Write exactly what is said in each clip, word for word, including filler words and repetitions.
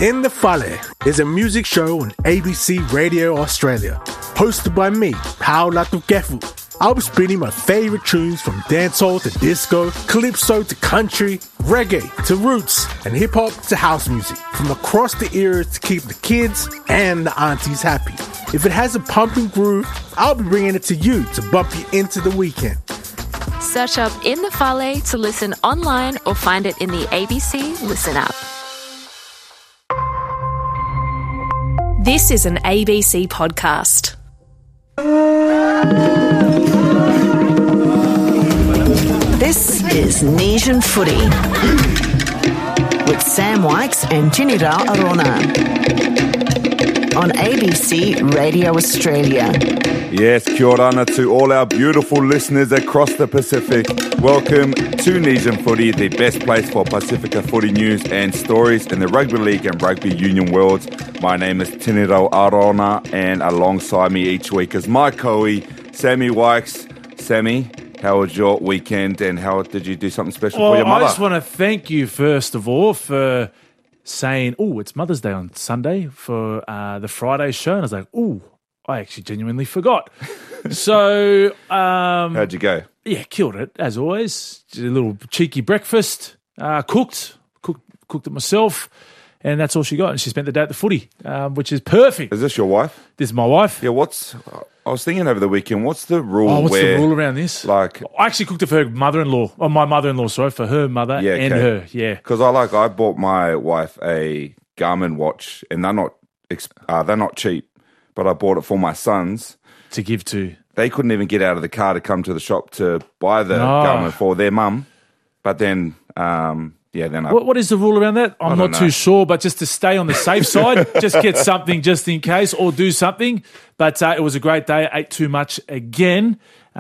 In the Fale is a music show on A B C Radio Australia, hosted by me, Paul Latukefu. I'll be spinning my favourite tunes from dancehall to disco, calypso to country, reggae to roots, and hip-hop to house music, from across the eras to keep the kids and the aunties happy. If it has a pumping groove, I'll be bringing it to you to bump you into the weekend. Search up In the Fale to listen online or find it in the A B C Listen app. This is an A B C podcast. This is Nesian Footy with Sam Wykes and Tinira Arona on A B C Radio Australia. Yes, kia ora to all our beautiful listeners across the Pacific. Welcome to Nesian Footy, the best place for Pacifica footy news and stories in the rugby league and rugby union worlds. My name is Tinira Arona, and alongside me each week is my co-e, Sammy Wykes. Sammy, how was your weekend, and how did you do something special well, for your mother? I just want to thank you, first of all, for saying, oh, it's Mother's Day on Sunday for uh, the Friday show. And I was like, oh, I actually genuinely forgot. So... Um, How'd you go? Yeah, killed it, as always. Did a little cheeky breakfast, uh, cooked, cooked, cooked it myself, and that's all she got. And she spent the day at the footy, um, which is perfect. Is this your wife? This is my wife. Yeah, what's... I was thinking over the weekend, what's the rule Oh, what's where... the rule around this? Like... I actually cooked it for her mother-in-law. Oh, my mother-in-law, sorry, for her mother Yeah, and okay. her, yeah. Because I like, I bought my wife a Garmin watch, and they're not, exp- uh, they're not cheap, but I bought it for my sons. To give to... They couldn't even get out of the car to come to the shop to buy the No. Garmin for their mum. But then, um, yeah, then I... What, what is the rule around that? I'm I not don't too know. sure, but just to stay on the safe side, just get something just in case or do something. But uh, it was a great day. Ate too much again.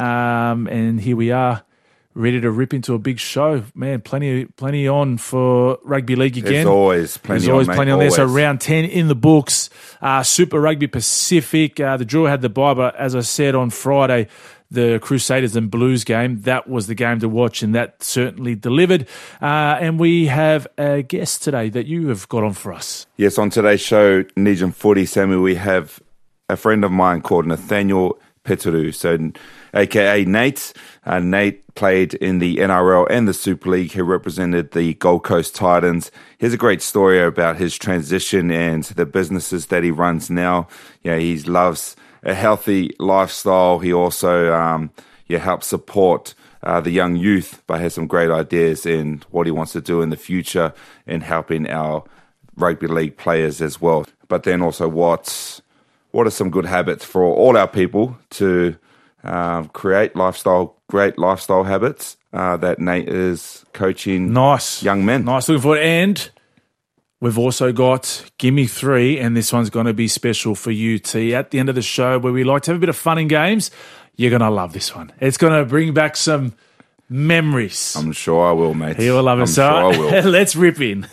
Um, and here we are, ready to rip into a big show. Man, plenty plenty on for rugby league again. There's always plenty There's always on, mate, plenty on there. So always. round ten in the books. Uh, Super Rugby Pacific. Uh, the draw had the bye, but as I said on Friday, the Crusaders and Blues game, that was the game to watch, and that certainly delivered. Uh, and we have a guest today that you have got on for us. Yes, on today's show, Nesian Footy, Sammy, we have a friend of mine called Nathaniel Peturu, so a k a. Nate. Uh, Nate played in the N R L and the Super League. He represented the Gold Coast Titans. Here's a great story about his transition and the businesses that he runs now. Yeah, he loves a healthy lifestyle. He also um, yeah, helps support uh, the young youth, but has some great ideas in what he wants to do in the future in helping our rugby league players as well. But then also what's, what are some good habits for all our people to um, create lifestyle, great lifestyle habits uh, that Nate is coaching Nice. young men. Nice, looking forward. And we've also got Gimme Three, and this one's going to be special for you, T. At the end of the show, where we like to have a bit of fun and games, you're going to love this one. It's going to bring back some memories. I'm sure I will, mate. You will love it. I'm So sure I will. let's rip in.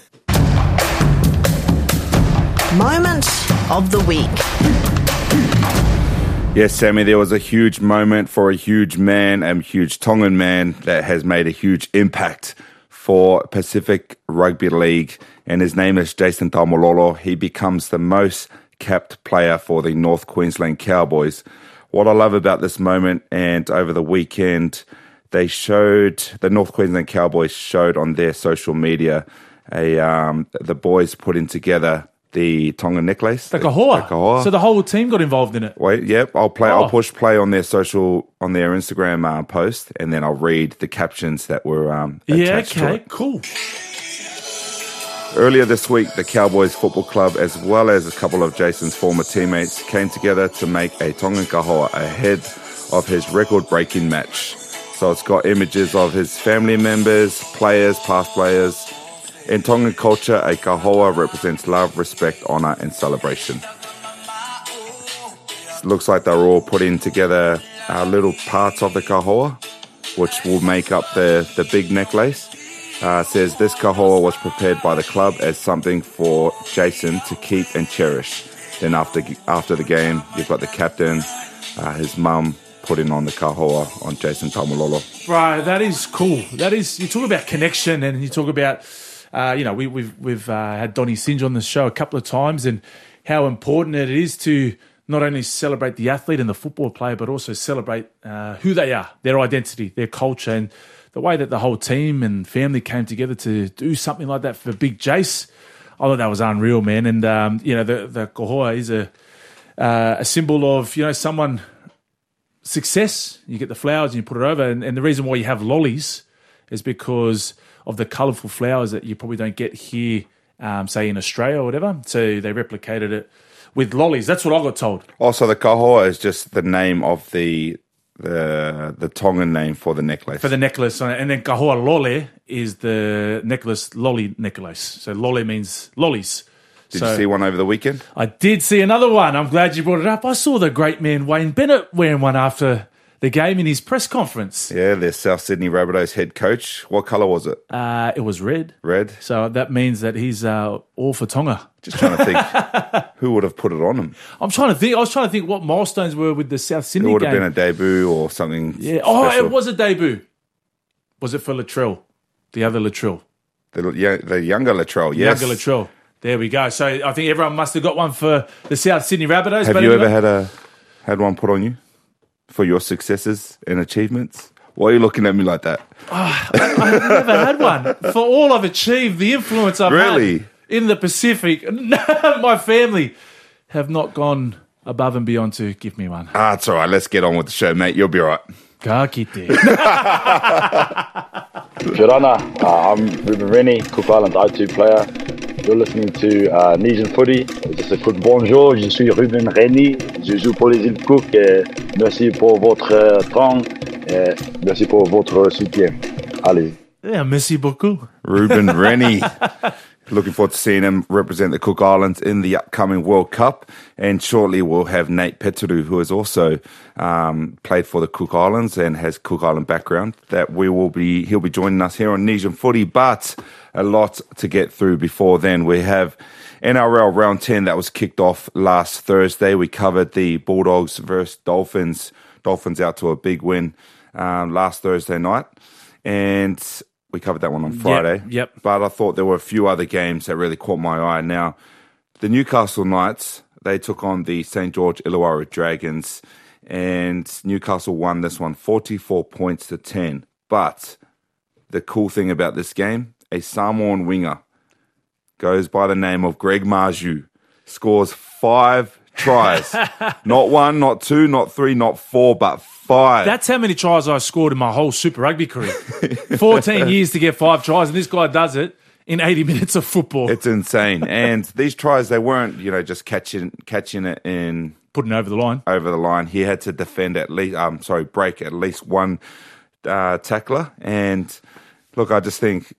Moment of the week. Yes, Sammy, there was a huge moment for a huge man, a huge Tongan man that has made a huge impact for Pacific Rugby League, and his name is Jason Taumalolo. He becomes the most capped player for the North Queensland Cowboys. What I love about this moment, and over the weekend, they showed, the North Queensland Cowboys showed on their social media, a um, the boys putting together the Tongan necklace. The kahoa. The kahoa. So the whole team got involved in it. Wait, yep, I'll play. Oh. I'll push play on their social, on their Instagram uh, post, and then I'll read the captions that were um, Yeah, attached to okay, it. cool. Earlier this week, the Cowboys Football Club, as well as a couple of Jason's former teammates, came together to make a Tongan kahoa ahead of his record-breaking match. So it's got images of his family members, players, past players. In Tongan culture, a kahoa represents love, respect, honour and celebration. It looks like they're all putting together uh, little parts of the kahoa, which will make up the, the big necklace. Uh, says this kahoa was prepared by the club as something for Jason to keep and cherish. Then after after the game, you've got the captain, uh, his mum, putting on the kahoa on Jason Taumalolo. Bro, that is cool. That is, you talk about connection and you talk about uh, you know, we, we've we've uh, had Donnie Singe on the show a couple of times, and how important it is to not only celebrate the athlete and the football player, but also celebrate uh, who they are, their identity, their culture, and the way that the whole team and family came together to do something like that for Big Jace. I thought that was unreal, man. And, um, you know, the, the kohoa is a, uh, a symbol of, you know, someone, success. You get the flowers and you put it over. And, and the reason why you have lollies is because of the colourful flowers that you probably don't get here, um, say, in Australia or whatever. So they replicated it with lollies. That's what I got told. Also, the kahoa is just the name of the the the Tongan name for the necklace. For the necklace. And then kahoa lole is the necklace, lolly necklace. So lole means lollies. Did so you see one over the weekend? I did see another one. I'm glad you brought it up. I saw the great man Wayne Bennett wearing one after the game in his press conference. Yeah, the South Sydney Rabbitohs head coach. What colour was it? Uh, it was red. Red. So that means that he's uh, all for Tonga. Just trying to think who would have put it on him. I'm trying to think. I was trying to think what milestones were with the South Sydney game. It would game. have been a debut or something. Yeah. Oh, special. it was a debut. Was it for Latrell? The other Latrell. The, yeah, the younger Latrell, yes. Younger Latrell. There we go. So I think everyone must have got one for the South Sydney Rabbitohs. Have but you anyway. ever had a had one put on you for your successes and achievements? Why are you looking at me like that? Oh, I've never had one. For all I've achieved, the influence I've Really? had in the Pacific, my family have not gone above and beyond to give me one. Ah, it's all right. Let's get on with the show, mate. You'll be all right. Ka kite. Kirana, uh, I'm Ruben Rennie, Cook Islands I two player. You're listening to uh, Nesian Footy. Just a quick bonjour, je suis Ruben Rennie. Je joue pour les îles Cook. Et merci pour votre temps. Et merci pour votre soutien. Allez. Yeah, merci beaucoup. Ruben Rennie. Looking forward to seeing him represent the Cook Islands in the upcoming World Cup. And shortly we'll have Nate Peturu, who has also um, played for the Cook Islands and has Cook Island background. That we will be, he'll be joining us here on Nesian Footy. But a lot to get through before then. We have N R L Round ten that was kicked off last Thursday. We covered the Bulldogs versus Dolphins. Dolphins out to a big win um, last Thursday night. And we covered that one on Friday. Yep, yep. But I thought there were a few other games that really caught my eye. Now, the Newcastle Knights, they took on the Saint George Illawarra Dragons, and Newcastle won this one forty-four points to ten. But the cool thing about this game, a Samoan winger goes by the name of Greg Marju, scores five tries. Not one, not two, not three, not four, but five. That's how many tries I scored in my whole Super Rugby career. fourteen years to get five tries, and this guy does it in eighty minutes of football. It's insane. And these tries, they weren't, you know, just catching catching it in... Putting over the line. Over the line. He had to defend at least, um, sorry, break at least one uh, tackler. And look, I just think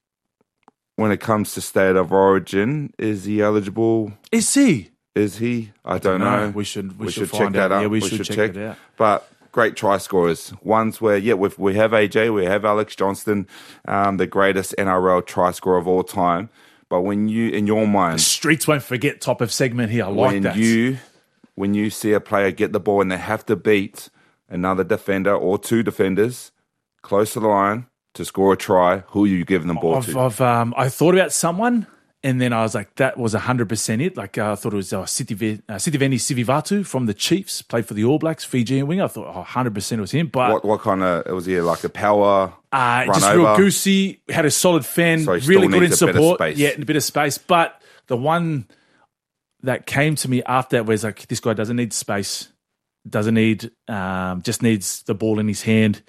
when it comes to state of origin, is he eligible? Is he? Is he? I, I don't, don't know. know. We should we, we should, should find check out. that out. Yeah, we, we should, should check check it out. But great try scorers. Ones where, yeah, we've, we have A J, we have Alex Johnston, um, the greatest N R L try scorer of all time. But when you, in your mind... The streets won't forget top of segment here. I when like that. You, when you see a player get the ball and they have to beat another defender or two defenders close to the line to score a try, who are you giving the ball I've, to? I've, um, I thought about someone... And then I was like, that was one hundred percent it. Like, uh, I thought it was uh, Sitiveni uh, Sivivatu from the Chiefs, played for the All Blacks, Fijian winger. I thought, oh, one hundred percent it was him. But What, what kind of, was he like a power uh, run just over? real goosey, had a solid fan, So he really still good in needs a bit of support. space. Yeah, a bit of space. But the one that came to me after that was like, this guy doesn't need space, doesn't need, um, just needs the ball in his hand,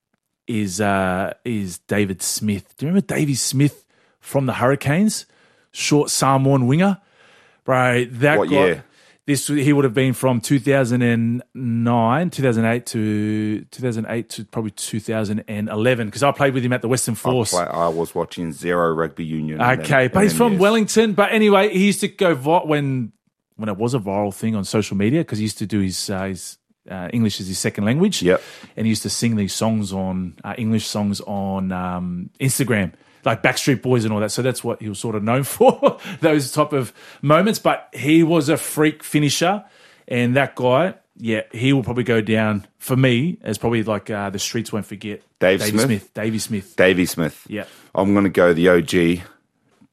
is uh, is David Smith. Do you remember Davey Smith from the Hurricanes? Short Samoan winger, bro. That What guy, year? This he would have been from two thousand nine, two thousand eight to two thousand eight to probably two thousand eleven because I played with him at the Western Force. I, play, I was watching Zero Rugby Union. Okay, and then, but he's and from yes. Wellington. But anyway, he used to go vi- when when it was a viral thing on social media because he used to do his uh, his uh, English as his second language. Yep, and he used to sing these songs on uh, English songs on um, Instagram. Like Backstreet Boys and all that. So that's what he was sort of known for, those type of moments. But he was a freak finisher. And that guy, yeah, he will probably go down, for me, as probably like uh, the streets won't forget. Dave Davey Smith? Smith. Davey Smith. Davey Smith. Yeah. I'm going to go the O G,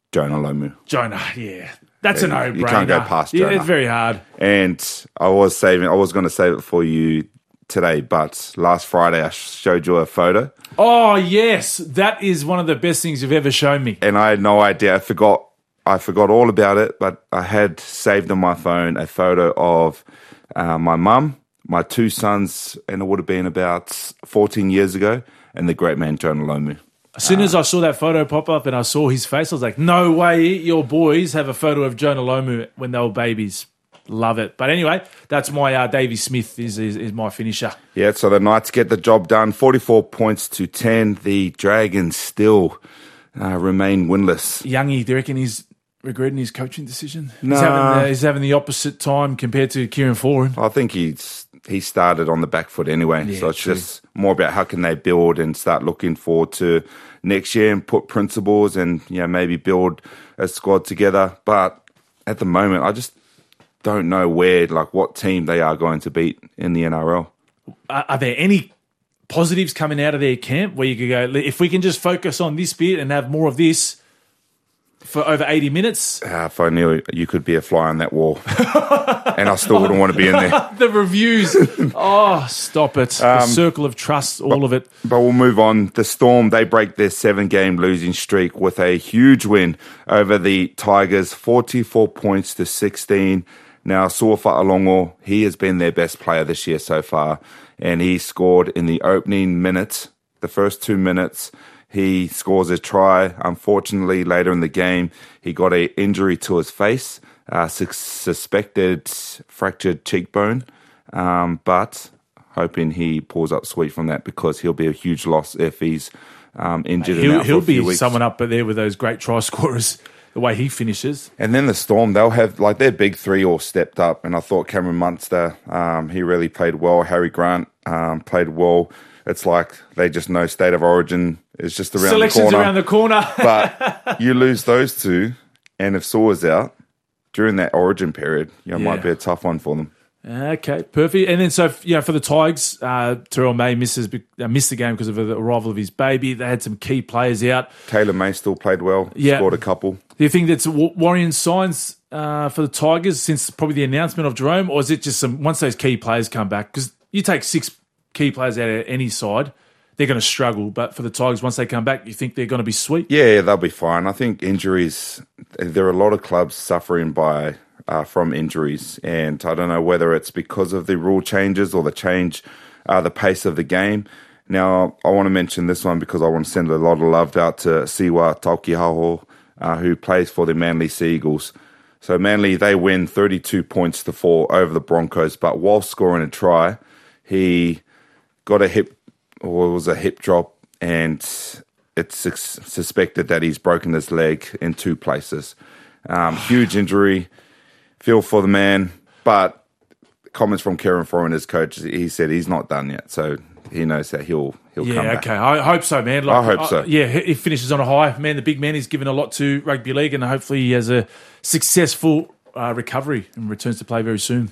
Jonah Lomu. Jonah, yeah. That's a Yeah, no-brainer. you can't go past Yeah, Jonah. it's very hard. And I was saving, I was going to save it for you today, but last Friday I showed you a photo Oh, yes. That is one of the best things you've ever shown me. and I had no idea. I forgot, I forgot all about it, but I had saved on my phone a photo of uh, my mum, my two sons, and it would have been about fourteen years ago, and the great man Jonah Lomu. As soon as I saw that photo pop up and I saw his face, I was like, no way your boys have a photo of Jonah Lomu when they were babies. Love it. But anyway, that's my uh, Davey Smith is, is is my finisher. Yeah, so the Knights get the job done, forty-four points to ten. The Dragons still uh, remain winless. Youngie, do you reckon he's regretting his coaching decision? No. He's having, the, he's having the opposite time compared to Kieran Foran. I think he's he started on the back foot anyway, Yeah, so it's true. just more about how can they build and start looking forward to next year and put principles and you know maybe build a squad together. But at the moment, I just don't know where like what team they are going to beat in the N R L. Are, are there any positives coming out of their camp where you could go, if we can just focus on this bit and have more of this for over eighty minutes? Uh, if I knew you could be a fly on that wall, and I still wouldn't want to be in there. The reviews. Oh, stop it. the circle of trust, all of it. But we'll move on. The Storm, they break their seven-game losing streak with a huge win over the Tigers, forty-four points to sixteen. Now, Suafa Alongo, he has been their best player this year so far, and he scored in the opening minutes, the first two minutes. He scores a try. Unfortunately, later in the game, he got an injury to his face, uh, sus- suspected fractured cheekbone, um, but hoping he pulls up sweet from that because he'll be a huge loss if he's um, injured. and He'll, out for he'll a few be weeks. someone up there with those great try scorers, the way he finishes. And then the Storm, they'll have, like, their big three all stepped up. And I thought Cameron Munster, um, he really played well. Harry Grant um, played well. It's like they just know State of Origin is just around Selections the corner. around the corner. But you lose those two, and if Sawa's out during that Origin period, you know, it Yeah. might be a tough one for them. Okay, perfect. And then, so you know, for the Tigers, uh, Terrell May misses uh, missed the game because of the arrival of his baby. They had some key players out. Taylor May still played well, Yeah. scored a couple. Do you think that's w- worrying signs uh, for the Tigers since probably the announcement of Jerome, or is it just some once those key players come back? Because you take six key players out of any side, they're going to struggle. But for the Tigers, once they come back, you think they're going to be sweet? Yeah, they'll be fine. I think injuries, there are a lot of clubs suffering by uh, from injuries, and I don't know whether it's because of the rule changes or the change, uh, the pace of the game. Now, I want to mention this one because I want to send a lot of love out to Siwa Taukihaho, uh, who plays for the Manly Sea Eagles. So Manly, they win thirty-two points to four over the Broncos, but while scoring a try, he got a hip, or it was a hip drop, and it's sus- suspected that he's broken his leg in two places. Um, huge injury. Feel for the man, but comments from Kieran Foran, his coach, he said he's not done yet, so he knows that he'll he'll come Yeah, back. okay. I hope so, man. Like, I hope so. yeah, he he finishes on a high. Man, the big man, he's given a lot to rugby league, and hopefully he has a successful uh, recovery and returns to play very soon.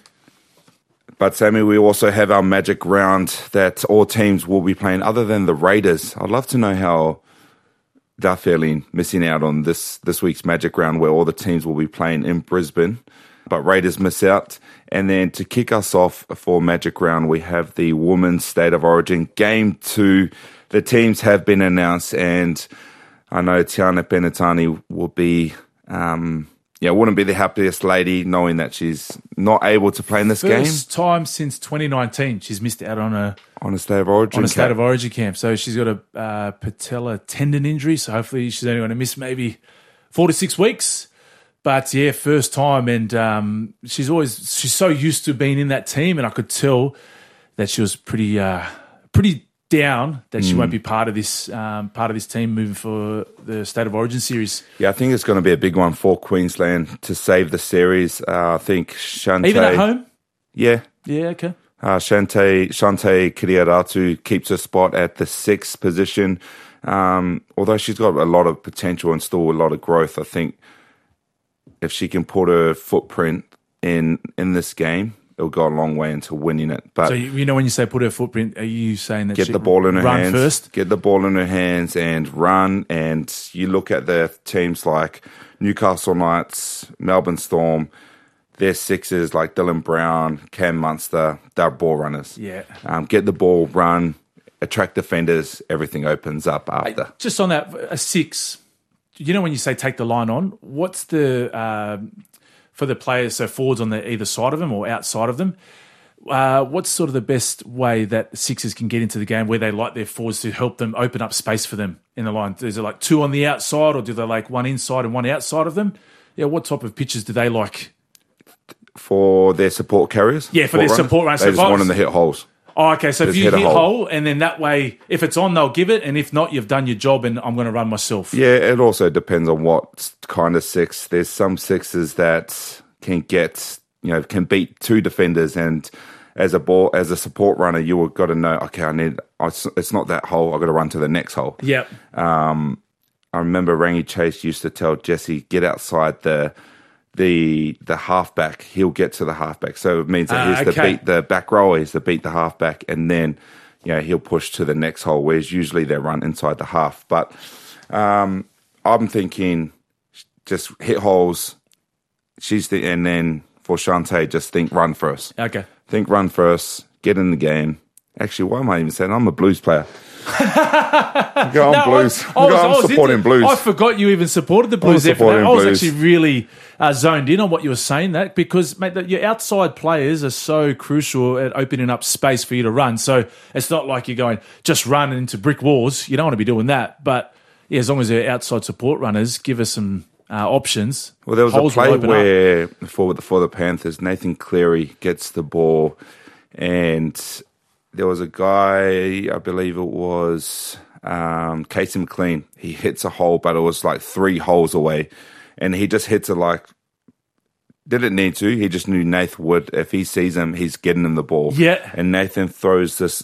But Sammy, we also have our magic round that all teams will be playing, other than the Raiders. I'd love to know how they're feeling missing out on this this week's magic round, where all the teams will be playing in Brisbane, but Raiders miss out. And then to kick us off for magic round, we have the Women's State of Origin game two. The teams have been announced, and I know Tiana Penatani will be. Um, Yeah, wouldn't be the happiest lady knowing that she's not able to play in this game First time since twenty nineteen she's missed out on a on a State of Origin. on a State cap. of Origin camp. So she's got a uh, patella tendon injury. So hopefully she's only going to miss maybe four to six weeks. But yeah, first time, and um, she's always she's so used to being in that team, and I could tell that she was pretty uh, pretty down that she Mm. won't be part of this um, part of this team moving for the State of Origin series. Yeah, I think it's going to be a big one for Queensland to save the series. Uh, I think Shante... Even at home? Yeah. Yeah, okay. Uh, Shante, Shante Kiriaratu keeps her spot at the sixth position. Um, although she's got a lot of potential and still a lot of growth, I think if she can put her footprint in in this game, it'll go a long way into winning it. But So, you you know, when you say put her footprint, are you saying that get she the ball in her run hands, first? get the ball in her hands and run. And you look at the teams like Newcastle Knights, Melbourne Storm, their sixes like Dylan Brown, Cam Munster, they're ball runners. Yeah. Um, get the ball, run, attract defenders, everything opens up after. Just on that, a six, you know, when you say take the line on, what's the, um, for the players, so forwards on the either side of them or outside of them, uh, what's sort of the best way that sixers can get into the game where they like their forwards to help them open up space for them in the line? Is it like two on the outside, or do they like one inside and one outside of them? Yeah, what type of pitches do they like? For their support carriers? Yeah, for their support runners. They just So want them to hit holes. Oh, okay. So if Just you hit hit, a hole. hole, and then that way, if it's on, they'll give it, and if not, you've done your job, and I'm going to run myself. Yeah, it also depends on what kind of six. There's some sixes that can get, you know, can beat two defenders, and as a ball, as a support runner, you got to know, okay, I need, it's not that hole, I've got to run to the next hole. Yep. Um, I remember Rangi Chase used to tell Jesse, get outside the the the halfback. He'll get to the halfback. So it means that Ah, he's okay. to beat the back row, he's to beat the halfback, and then, you know, he'll push to the next hole, whereas usually they run inside the half. But um, I'm thinking just hit holes. She's the, and then for Shantae, just think run first. Okay. Think run first, get in the game. Actually, why am I even saying I'm a Blues player? Go on, No, Blues. I, I was, Go, I I'm was supporting into- Blues. I forgot you even supported the Blues. I'm there for that. supporting I was Blues. actually really uh, zoned in on what you were saying, that because, mate, that your outside players are so crucial at opening up space for you to run. So it's not like you're going, just run into brick walls. You don't want to be doing that. But yeah, as long as they're outside support runners, give us some uh, options. Well, there was Holes a will play open where up. for the, for the Panthers, Nathan Cleary gets the ball, and there was a guy, I believe it was um, Casey McLean. He hits a hole, but it was like three holes away, and he just hits it like, didn't need to. He just knew Nathan would. If he sees him, he's getting him the ball. Yeah. And Nathan throws this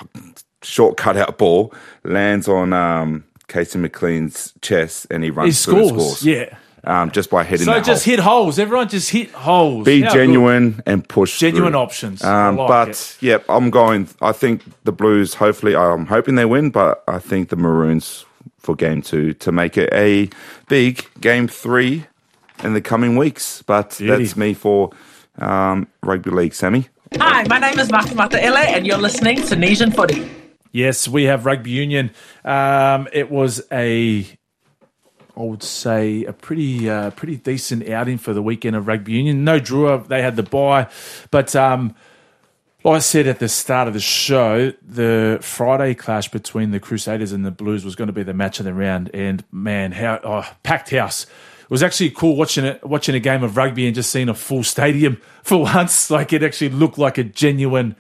short cutout ball, lands on um, Casey McLean's chest, and he runs He through scores. the scores. Yeah. Um, just by hitting So that just hole. hit holes. Everyone just hit holes. Be How genuine and push Genuine through. options. I Um, like but it. yeah, I'm going. I think the Blues. Hopefully, I'm hoping they win, but I think the Maroons for game two to make it a big game three in the coming weeks. But Beauty. that's me for um, rugby league, Sammy. Hi, my name is Mata Mataele, and you're listening to Nesian Footy. Yes, we have rugby union. Um, it was a, I would say, a pretty uh, pretty decent outing for the weekend of rugby union. No Drua, they had the bye. But um, like I said at the start of the show, the Friday clash between the Crusaders and the Blues was going to be the match of the round. And man, how oh, packed house. It was actually cool watching it, watching a game of rugby and just seeing a full stadium for once. Like it actually looked like a genuine,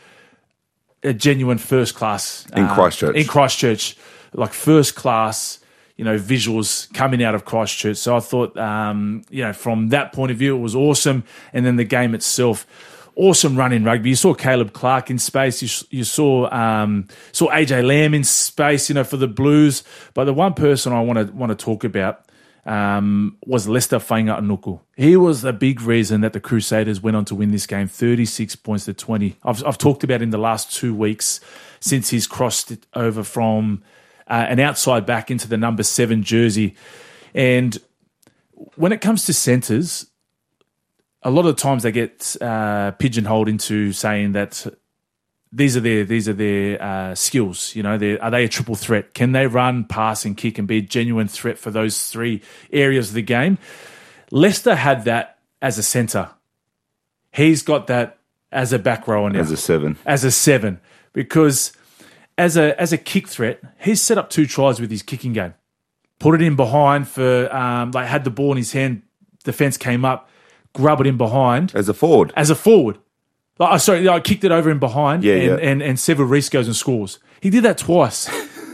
a genuine first class In um, Christchurch. In Christchurch, like first class, you know, visuals coming out of Christchurch. So I thought, um, you know, from that point of view, it was awesome. And then the game itself, awesome run in rugby. You saw Caleb Clark in space. You, you saw um, saw A J Lamb in space, you know, for the Blues. But the one person I want to want to talk about um, was Lester Fainga'a-Nuku. He was the big reason that the Crusaders went on to win this game, thirty-six points to twenty. I've, I've talked about in the last two weeks since he's crossed it over from uh, an outside back into the number seven jersey. And when it comes to centres, a lot of the times they get uh, pigeonholed into saying that these are their these are their uh, skills. You know, they're- are they a triple threat? Can they run, pass, and kick and be a genuine threat for those three areas of the game? Leicester had that as a centre. He's got that as a back rower now. As a seven. As a seven. Because as a as a kick threat, he's set up two tries with his kicking game. Put it in behind for, um, like, had the ball in his hand, defence came up, grub it in behind. As a forward. As a forward. Like, oh, sorry, I kicked it over in behind, Yeah, and, yeah. and and Sever Reece goes and scores. He did that twice.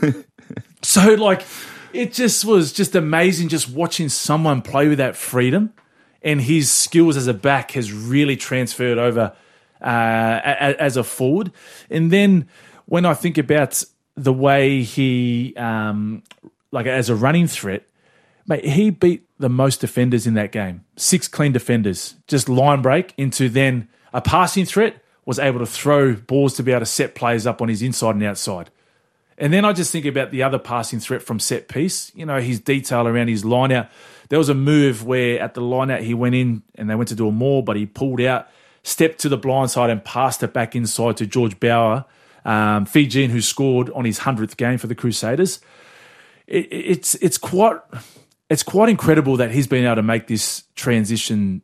So, like, it just was just amazing just watching someone play with that freedom, and his skills as a back has really transferred over uh, a- a- as a forward. And then when I think about the way he, um, like, as a running threat, mate, he beat the most defenders in that game. Six clean defenders. Just line break into then a passing threat, was able to throw balls to be able to set players up on his inside and outside. And then I just think about the other passing threat from set piece, you know, his detail around his line out. There was a move where at the line out he went in and they went to do a maul, but he pulled out, stepped to the blind side and passed it back inside to George Bauer, um, Fijian, who scored on his hundredth game for the Crusaders. It, it's it's quite it's quite incredible that he's been able to make this transition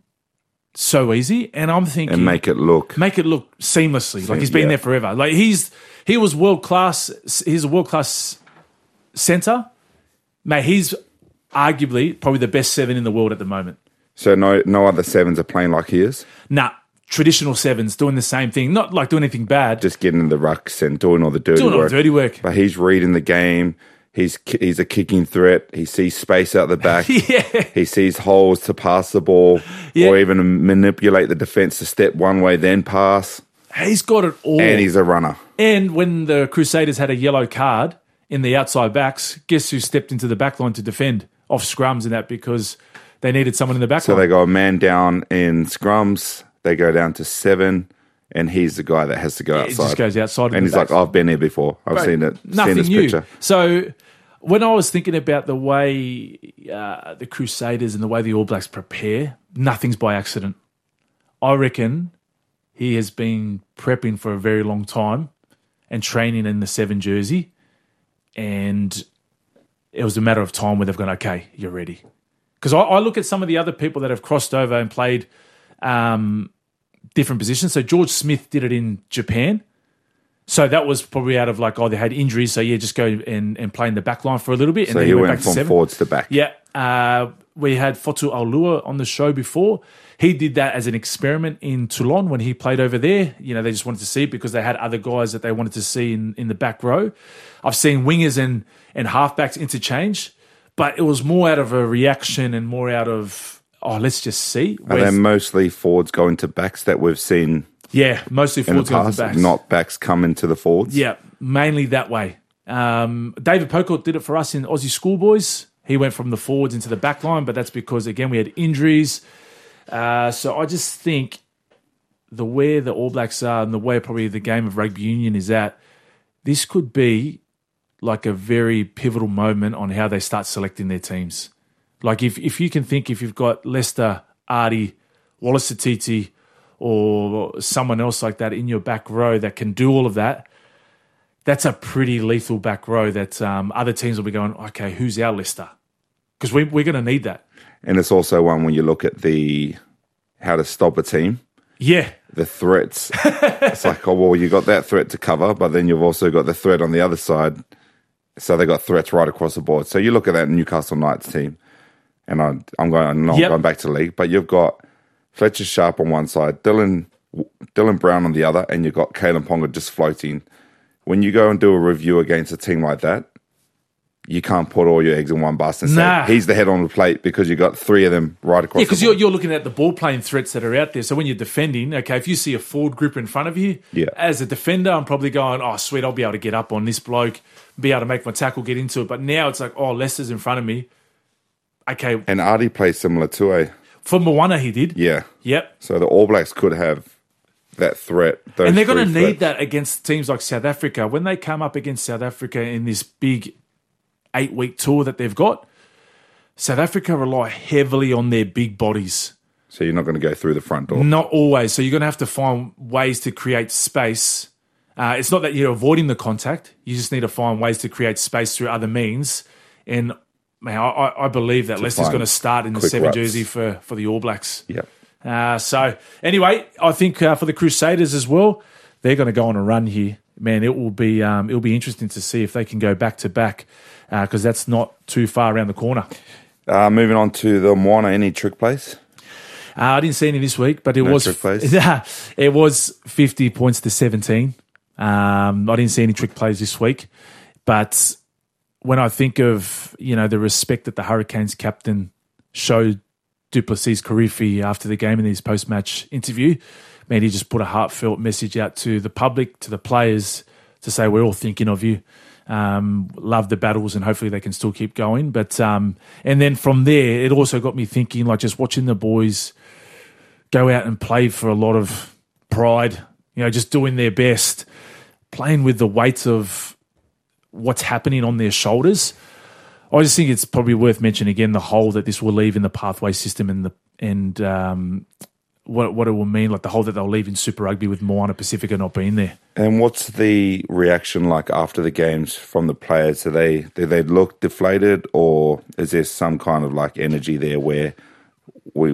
so easy, and I'm thinking and make it look make it look seamlessly, like he's been yeah. there forever. Like he's he was world class. He's a world class centre, mate. He's arguably probably the best seven in the world at the moment. So no no other sevens are playing like he is? Nah, traditional sevens doing the same thing, not like doing anything bad, just getting in the rucks and doing all the dirty doing work. all the dirty work. But he's reading the game. He's he's a kicking threat. He sees space out the back. yeah. He sees holes to pass the ball Yeah. or even manipulate the defence to step one way, then pass. He's got it all. And he's a runner. And when the Crusaders had a yellow card in the outside backs, guess who stepped into the back line to defend off scrums and that because they needed someone in the back So line. they go a man down in scrums. They go down to seven. And he's the guy that has to go Yeah, outside. he just goes outside. And he's like, oh, I've been here before. I've Right. seen it. Nothing seen this new. picture. So when I was thinking about the way uh, the Crusaders and the way the All Blacks prepare, nothing's by accident. I reckon he has been prepping for a very long time and training in the seven jersey. And it was a matter of time where they've gone, okay, you're ready. Because I, I look at some of the other people that have crossed over and played um, different positions. So George Smith did it in Japan. So that was probably out of like, oh, they had injuries. So yeah, just go and, and play in the back line for a little bit. And So then he went, went back to from seven. forwards to back. Yeah. Uh, we had Fotu Aulua on the show before. He did that as an experiment in Toulon when he played over there. You know, they just wanted to see it because they had other guys that they wanted to see in, in the back row. I've seen wingers and, and halfbacks interchange, but it was more out of a reaction and more out of, oh, let's just see. Are they mostly forwards going to backs that we've seen Yeah, mostly in the forwards going to past, backs. not backs come into the forwards? Yeah, mainly that way. Um, David Pocock did it for us in Aussie Schoolboys. He went from the forwards into the back line, but that's because, again, we had injuries. Uh, so I just think the way the All Blacks are and the way probably the game of rugby union is at, this could be like a very pivotal moment on how they start selecting their teams. Like if, if you can think if you've got Lester, Artie, Wallace Satiti, or someone else like that in your back row that can do all of that, that's a pretty lethal back row that um, other teams will be going, okay, who's our Lester? Because we, we're going to need that. And it's also one when you look at the how to stop a team, Yeah. the threats. It's like, oh, well, you got that threat to cover, but then you've also got the threat on the other side. So they got threats right across the board. So you look at that Newcastle Knights team, and I, I'm going, I'm not Yep. going back to the league, but you've got Fletcher Sharp on one side, Dylan Dylan Brown on the other, and you've got Kalen Ponga just floating. When you go and do a review against a team like that, you can't put all your eggs in one basket and Nah. say, he's the head on the plate because you got three of them right across Yeah, the because board. you're, you're looking at the ball playing threats that are out there. So when you're defending, okay, if you see a forward group in front of you, Yeah. as a defender, I'm probably going, oh, sweet, I'll be able to get up on this bloke, be able to make my tackle, get into it. But now it's like, oh, Lester's in front of me. Okay, And Artie plays similar to a, for Moana, he did. yeah. Yep. So the All Blacks could have that threat. Those And they're going to three need threats. that against teams like South Africa. When they come up against South Africa in this big eight-week tour that they've got, South Africa rely heavily on their big bodies. So you're not going to go through the front door. Not always. So you're going to have to find ways to create space. Uh, it's not that you're avoiding the contact. You just need to find ways to create space through other means. And man, I, I believe that Lester's find going to start in the quick seven ruts. jersey for, for the All Blacks. Yeah. Uh, so anyway, I think uh, for the Crusaders as well, they're going to go on a run here. Man, it will be um, it'll be interesting to see if they can go back to back because that's not too far around the corner. Uh, moving on to the Moana, any trick plays? Uh, I didn't see any this week, but it No was trick plays? it was fifty points to seventeen. Um, I didn't see any trick plays this week, but when I think of you know the respect that the Hurricanes captain showed Duplessis Karifi after the game in his post match interview, man, he just put a heartfelt message out to the public, to the players, to say we're all thinking of you. Um, love the battles, and hopefully they can still keep going. But um, and then from there, it also got me thinking, like just watching the boys go out and play for a lot of pride, you know, just doing their best, playing with the weight of what's happening on their shoulders. I just think it's probably worth mentioning again the hole that this will leave in the pathway system and the and um, what what it will mean, like the hole that they'll leave in Super Rugby with Moana Pacifica not being there. And what's the reaction like after the games from the players? Do they do they look deflated, or is there some kind of like energy there where we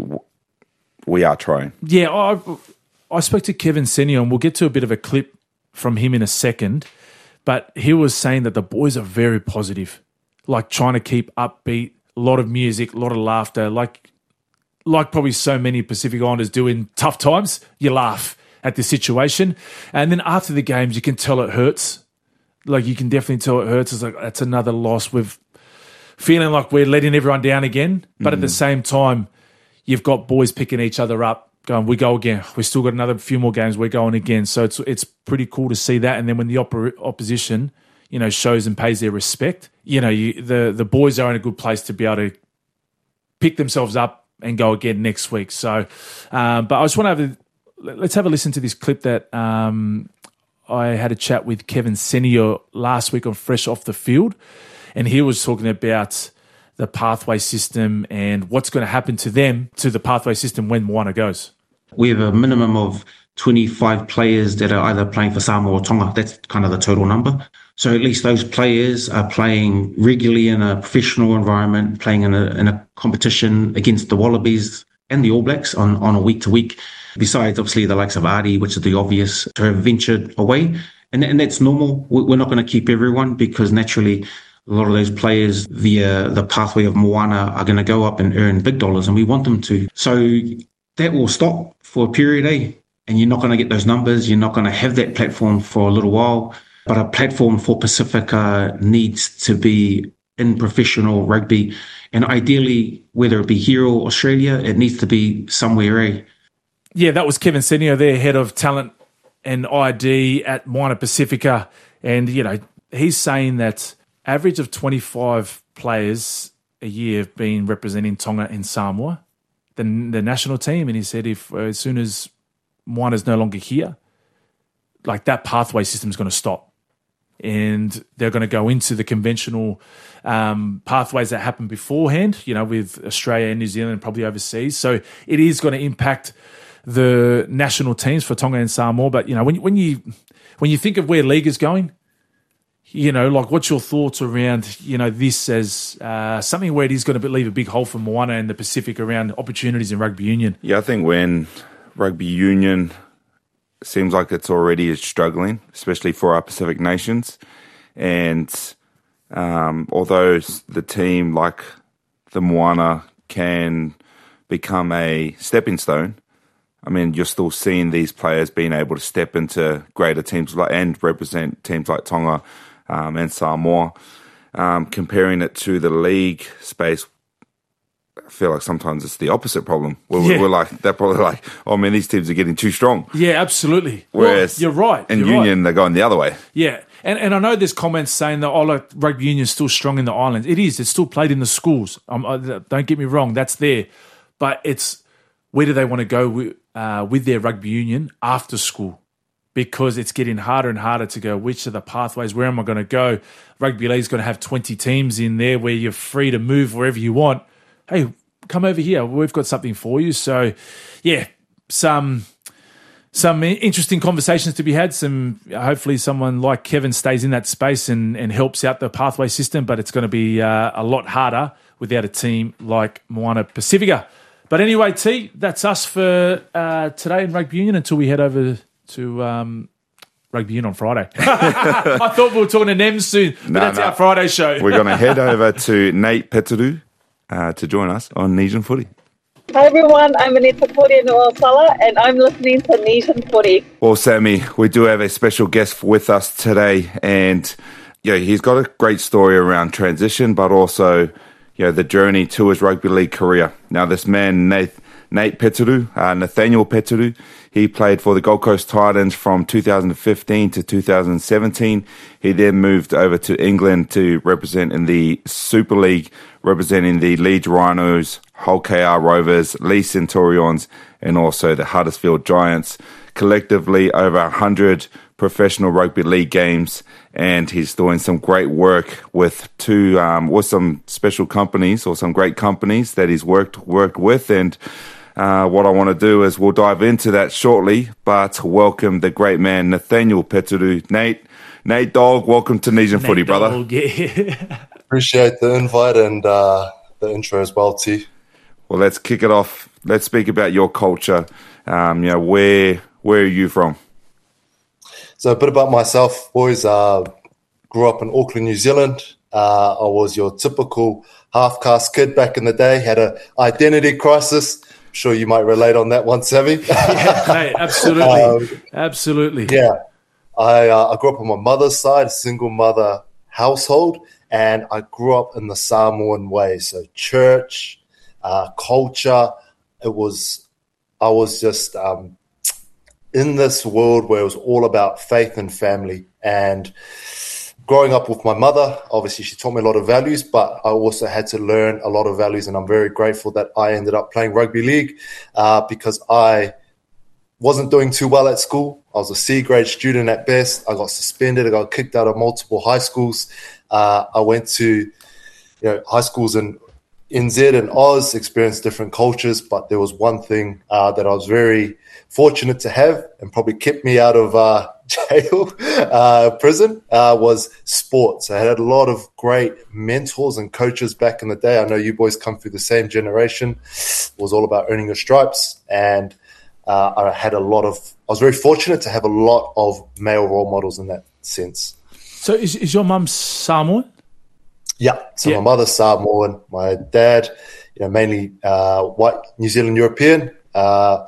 we are trying? Yeah, I I spoke to Kevin Senio, and we'll get to a bit of a clip from him in a second, but he was saying that the boys are very positive, like trying to keep upbeat, a lot of music, a lot of laughter, like like probably so many Pacific Islanders do in tough times. You laugh at the situation. And then after the games, you can tell it hurts. Like, you can definitely tell it hurts. It's like, that's another loss. We're feeling like we're letting everyone down again. But mm. at the same time, you've got boys picking each other up, going, we go again. We've still got another few more games. We're going again. So it's it's pretty cool to see that. And then when the oppo- opposition, you know, shows and pays their respect, you know, you, the, the boys are in a good place to be able to pick themselves up and go again next week. So, um, but I just want to have a Let's have a listen to this clip that um, I had a chat with Kevin Senio last week on Fresh Off the Field, and he was talking about the pathway system and what's going to happen to them, to the pathway system when Moana goes. We have a minimum of twenty-five players that are either playing for Samoa or Tonga. That's kind of the total number. So at least those players are playing regularly in a professional environment, playing in a, in a competition against the Wallabies and the All Blacks on, on a week-to-week. Besides, obviously, the likes of Ardie, which is the obvious, to have ventured away. And, and that's normal. We're not going to keep everyone because naturally a lot of those players via the pathway of Moana are going to go up and earn big dollars, and we want them to. So that will stop for a period, eh? And you're not going to get those numbers. You're not going to have that platform for a little while. But a platform for Pacifica needs to be in professional rugby. And ideally, whether it be here or Australia, it needs to be somewhere, eh? Yeah, that was Kevin Senio, their head of talent and I D at Moana Pacifica. And, you know, he's saying that average of twenty-five players a year have been representing Tonga and Samoa, the, the national team. And he said if uh, as soon as Moana's no longer here, like that pathway system is going to stop. And they're going to go into the conventional um, pathways that happened beforehand, you know, with Australia and New Zealand and probably overseas. So it is going to impact the national teams for Tonga and Samoa. But, you know, when you, when you when you think of where league is going, you know, like what's your thoughts around, you know, this as uh, something where it is going to leave a big hole for Moana and the Pacific around opportunities in rugby union? Yeah, I think when rugby union seems like it's already struggling, especially for our Pacific nations. And um, although the team like the Moana can become a stepping stone, I mean, you're still seeing these players being able to step into greater teams like, and represent teams like Tonga um, and Samoa. Um, comparing it to the league space, I feel like sometimes it's the opposite problem. We're, Yeah. we're like, they're probably like, oh man, these teams are getting too strong. Yeah, absolutely. Whereas well, you're right. in you're union, right. they're going the other way. Yeah, and and I know there's comments saying that, oh, look, rugby union is still strong in the islands. It is. It's still played in the schools. Um, I, don't get me wrong, that's there. But it's where do they want to go with, uh, with their rugby union after school? Because it's getting harder and harder to go, which are the pathways? Where am I going to go? Rugby league's going to have twenty teams in there where you're free to move wherever you want. Hey, come over here. We've got something for you. So, yeah, some some interesting conversations to be had. Some hopefully someone like Kevin stays in that space and, and helps out the pathway system, but it's going to be uh, a lot harder without a team like Moana Pacifica. But anyway, T, that's us for uh, today in rugby union until we head over to um, rugby union on Friday. I thought we were talking to N E M soon, but No, that's no. our Friday show. We're going to head over to Nate Peturu uh, to join us on Nesian Footy. Hi everyone, I'm Anita Puri in Oasala and I'm listening to Nesian Footy. Well, Sammy, we do have a special guest with us today, and yeah, he's got a great story around transition, but also, you know, the journey to his rugby league career. Now, this man, Nate, Nate Peturu, uh, Nathaniel Peturu. He played for the Gold Coast Titans from two thousand fifteen to two thousand seventeen. He then moved over to England to represent in the Super League, representing the Leeds Rhinos, Hull K R Rovers, Leeds Centurions, and also the Huddersfield Giants. Collectively, over one hundred professional rugby league games, and he's doing some great work with two, um, with some special companies or some great companies that he's worked worked with. And uh, what I want to do is we'll dive into that shortly, but welcome the great man, Nathaniel Peturu. Nate, Nate Dog, welcome to Nesian Footy, brother. Dog, yeah. Appreciate the invite and uh, the intro as well, T. Well, let's kick it off. Let's speak about your culture. Um, you know, where where are you from? So a bit about myself, boys. Uh, grew up in Auckland, New Zealand. Uh, I was your typical half-caste kid back in the day. Had an identity crisis. I'm sure you might relate on that one, Savvy. Yeah, mate, absolutely. um, absolutely. Yeah. I, uh, I grew up on my mother's side, single mother household, and I grew up in the Samoan way. So church, uh, culture, it was, I was just... Um, in this world where it was all about faith and family. And growing up with my mother, obviously she taught me a lot of values, but I also had to learn a lot of values. And I'm very grateful that I ended up playing rugby league uh, because I wasn't doing too well at school. I was a C grade student at best. I got suspended. I got kicked out of multiple high schools. Uh, I went to you know high schools in N Z and Oz, experienced different cultures, but there was one thing uh, that I was very fortunate to have and probably kept me out of uh, jail, uh, prison, uh, was sports. I had a lot of great mentors and coaches back in the day. I know you boys come through the same generation. It was all about earning your stripes. And uh, I had a lot of, I was very fortunate to have a lot of male role models in that sense. So is, is your mum Samoan? Yeah. So yeah. My mother's Samoan, my dad, you know, mainly uh, white New Zealand European. Uh,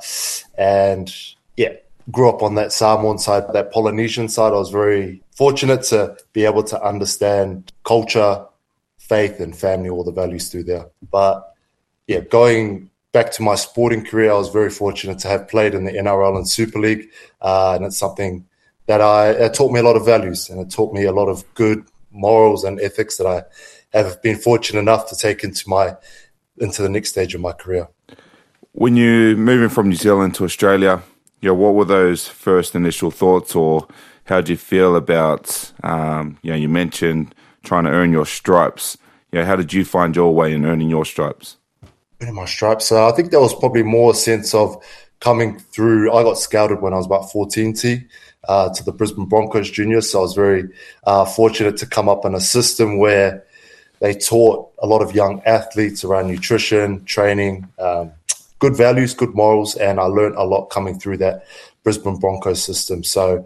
and yeah, grew up on that Samoan side, that Polynesian side. I was very fortunate to be able to understand culture, faith, and family, all the values through there. But yeah, going back to my sporting career, I was very fortunate to have played in the N R L and Super League. Uh, and it's something that I, it taught me a lot of values, and it taught me a lot of good morals and ethics that I have been fortunate enough to take into my, into the next stage of my career. When you moving from New Zealand to Australia, you know, what were those first initial thoughts, or how did you feel about, um, you know, you mentioned trying to earn your stripes. You know, how did you find your way in earning your stripes? Earning my stripes. So I think there was probably more a sense of coming through. I got scouted when I was about fourteen, T, uh, to the Brisbane Broncos Juniors. So I was very uh, fortunate to come up in a system where they taught a lot of young athletes around nutrition, training, um, good values, good morals, and I learned a lot coming through that Brisbane Broncos system. So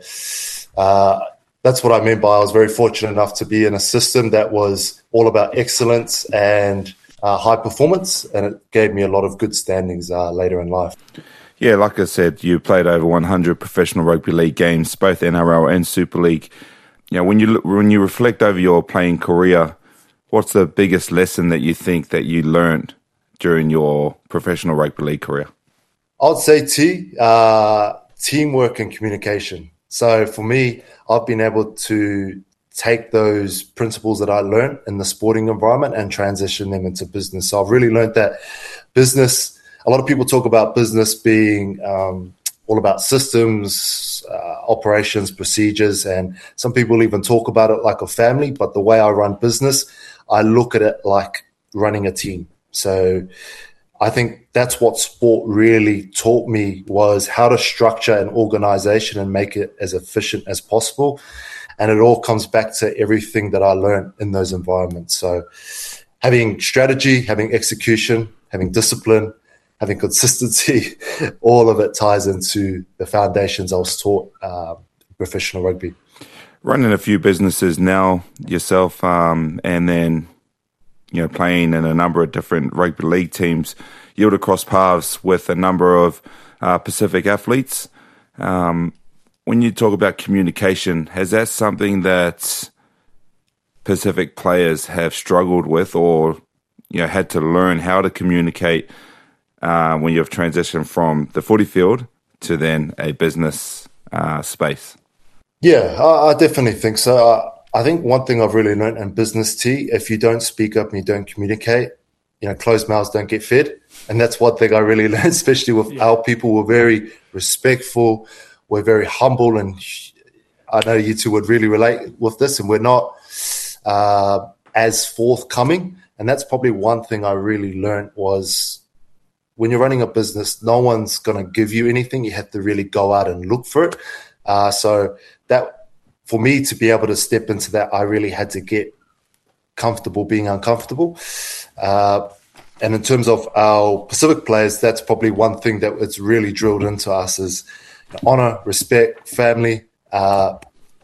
uh, that's what I meant by I was very fortunate enough to be in a system that was all about excellence and uh, high performance, and it gave me a lot of good standings uh, later in life. Yeah, like I said, you played over one hundred professional rugby league games, both N R L and Super League. You know, when you when you reflect over your playing career, what's the biggest lesson that you think that you learned during your professional rugby league career? I'd say T, uh, teamwork and communication. So for me, I've been able to take those principles that I learned in the sporting environment and transition them into business. So I've really learned that business, a lot of people talk about business being um, all about systems, uh, operations, procedures, and some people even talk about it like a family. But the way I run business, I look at it like running a team. So I think that's what sport really taught me, was how to structure an organization and make it as efficient as possible. And it all comes back to everything that I learned in those environments. So having strategy, having execution, having discipline, having consistency, all of it ties into the foundations I was taught uh, in professional rugby. Running a few businesses now yourself, um, and then you know, playing in a number of different rugby league teams, you would have crossed paths with a number of uh, Pacific athletes. Um, when you talk about communication, has that something that Pacific players have struggled with, or you know, had to learn how to communicate uh, when you've transitioned from the footy field to then a business uh, space? Yeah, I, I definitely think so. I, I think one thing I've really learned in business, T, if you don't speak up and you don't communicate, you know, closed mouths don't get fed. And that's one thing I really learned, especially with yeah. our people. We're very respectful. We're very humble. And I know you two would really relate with this. And we're not uh, as forthcoming. And that's probably one thing I really learned was when you're running a business, no one's going to give you anything. You have to really go out and look for it. Uh, so that, for me to be able to step into that, I really had to get comfortable being uncomfortable. Uh, and in terms of our Pacific players, that's probably one thing that it's really drilled into us is honor, respect, family. Uh,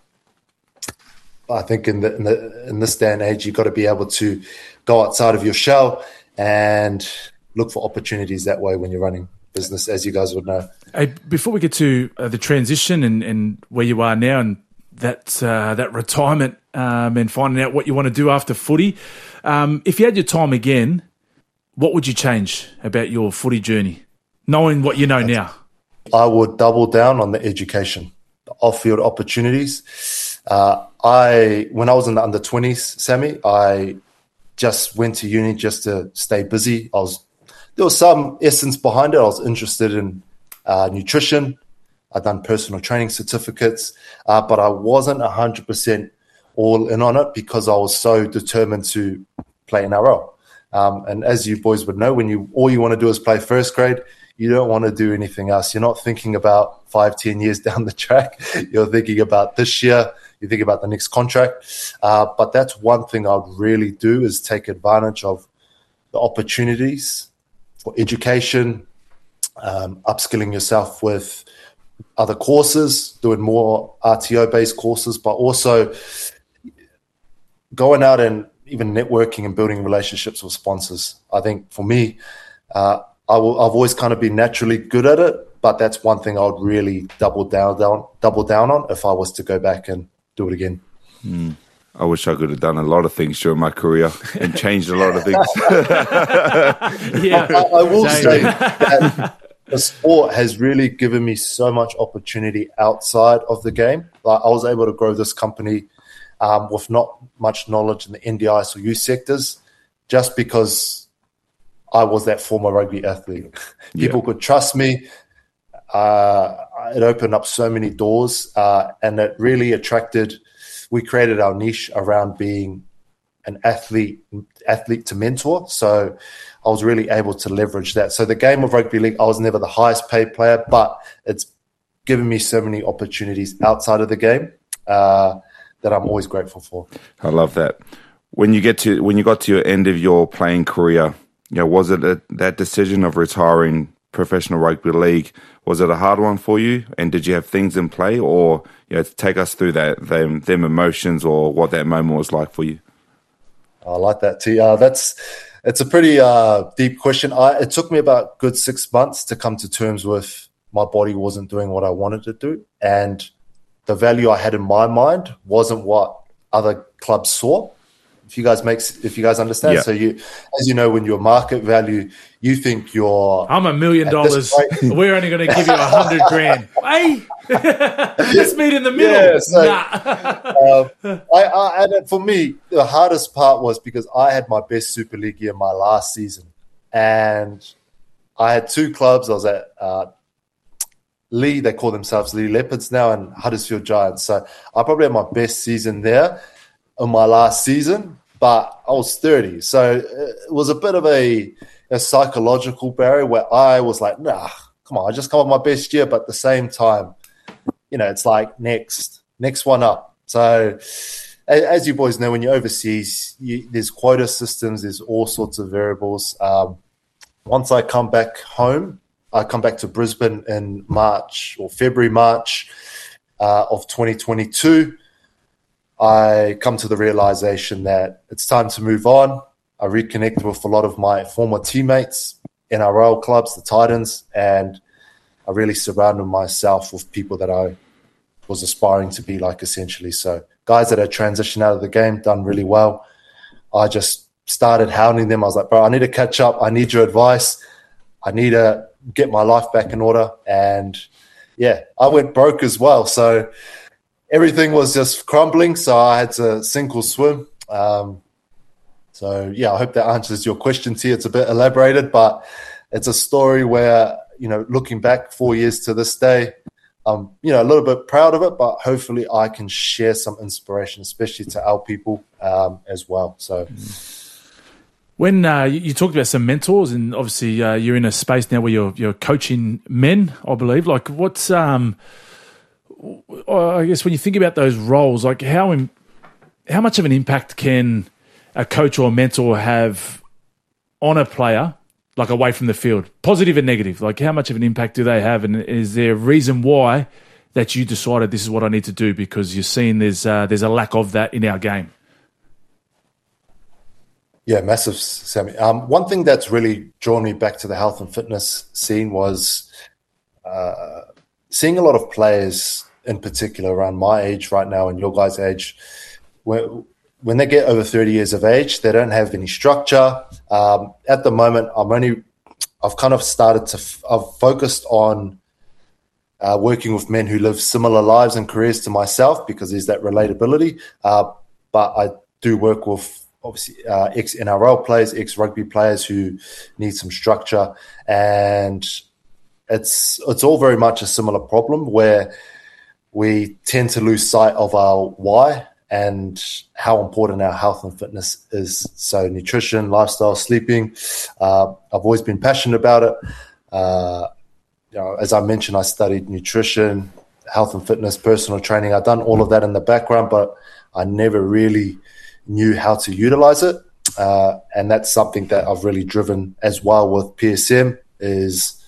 I think in, the, in, the, in this day and age, you've got to be able to go outside of your shell and look for opportunities that way when you're running business, as you guys would know. Hey, before we get to uh, the transition and, and where you are now and that uh, that retirement um, and finding out what you want to do after footy, um, if you had your time again, what would you change about your footy journey, knowing what you know now? I would double down on the education, the off-field opportunities. Uh, I when I was in the under twenties, Sammy, I just went to uni just to stay busy. I was there was some essence behind it. I was interested in uh, nutrition. I'd done personal training certificates, uh, but I wasn't one hundred percent all in on it because I was so determined to play N R L. Um, and as you boys would know, when you all you want to do is play first grade, you don't want to do anything else. You're not thinking about five, ten years down the track. You're thinking about this year. You think about the next contract. Uh, but that's one thing I'd really do is take advantage of the opportunities for education, um, upskilling yourself with other courses, doing more R T O-based courses, but also going out and even networking and building relationships with sponsors. I think for me, uh, I will, I've always kind of been naturally good at it, but that's one thing I would really double down, down, double down on if I was to go back and do it again. Mm. I wish I could have done a lot of things during my career and changed a lot of things. yeah, I, I will say that the sport has really given me so much opportunity outside of the game. Like I was able to grow this company um, with not much knowledge in the N D I S or youth sectors, just because I was that former rugby athlete. People yeah. could trust me. Uh, it opened up so many doors, uh, and it really attracted. We created our niche around being an athlete, athlete to mentor. So I was really able to leverage that. So the game of rugby league, I was never the highest paid player, but it's given me so many opportunities outside of the game uh, that I'm always grateful for. I love that. When you get to when you got to your end of your playing career, you know, was it a, that decision of retiring professional rugby league? Was it a hard one for you? And did you have things in play, or you know, take us through that them, them emotions or what that moment was like for you? I like that too. Uh, that's it's a pretty uh, deep question. I, it took me about a good six months to come to terms with my body wasn't doing what I wanted to do, and the value I had in my mind wasn't what other clubs saw. If you guys make, if you guys understand, yeah. So you, as you know, when your market value, you think you're. I'm a million dollars. We're only going to give you a hundred grand. Hey, let's meet in the middle. Yeah, so, nah. um, I, I, and for me, the hardest part was because I had my best Super League year my last season, and I had two clubs. I was at uh, Lee. They call themselves Lee Leopards now, and Huddersfield Giants. So I probably had my best season there in my last season. But I was thirty, so it was a bit of a, a psychological barrier where I was like, nah, come on, I just come up with my best year. But at the same time, you know, it's like next, next one up. So as you boys know, when you're overseas, you, there's quota systems, there's all sorts of variables. Um, once I come back home, I come back to Brisbane in March or February, March uh, of twenty twenty-two. I come to the realization that it's time to move on. I reconnected with a lot of my former teammates, N R L clubs, the Titans, and I really surrounded myself with people that I was aspiring to be like, essentially. So guys that had transitioned out of the game, done really well. I just started hounding them. I was like, bro, I need to catch up. I need your advice. I need to get my life back in order. And yeah, I went broke as well. So everything was just crumbling. So I had to sink or swim. Um, so yeah, I hope that answers your question, T. It's a bit elaborated, but it's a story where, you know, looking back four years to this day, I'm, you know, a little bit proud of it, but hopefully I can share some inspiration, especially to our people um, as well. So. When uh, you, you talked about some mentors, and obviously uh, you're in a space now where you're you're coaching men, I believe. Like, what's um, I guess when you think about those roles, like how in, how much of an impact can a coach or a mentor have on a player, like away from the field, positive and negative? Like, how much of an impact do they have, and is there a reason why that you decided this is what I need to do because you're seeing there's uh, there's a lack of that in our game? Yeah, massive, Sammy. Um, one thing that's really drawn me back to the health and fitness scene was uh, seeing a lot of players, in particular around my age right now and your guys' age, when, when they get over thirty years of age, they don't have any structure. Um, at the moment, I'm only, I've kind of started to, f- I've focused on uh, working with men who live similar lives and careers to myself because there's that relatability. Uh, but I do work with obviously uh, ex-N R L players, ex-rugby players who need some structure. And it's it's all very much a similar problem where we tend to lose sight of our why and how important our health and fitness is. So nutrition, lifestyle, sleeping, uh, I've always been passionate about it. Uh, you know, as I mentioned, I studied nutrition, health and fitness, personal training. I've done all of that in the background, but I never really knew how to utilize it. Uh, and that's something that I've really driven as well with P S M is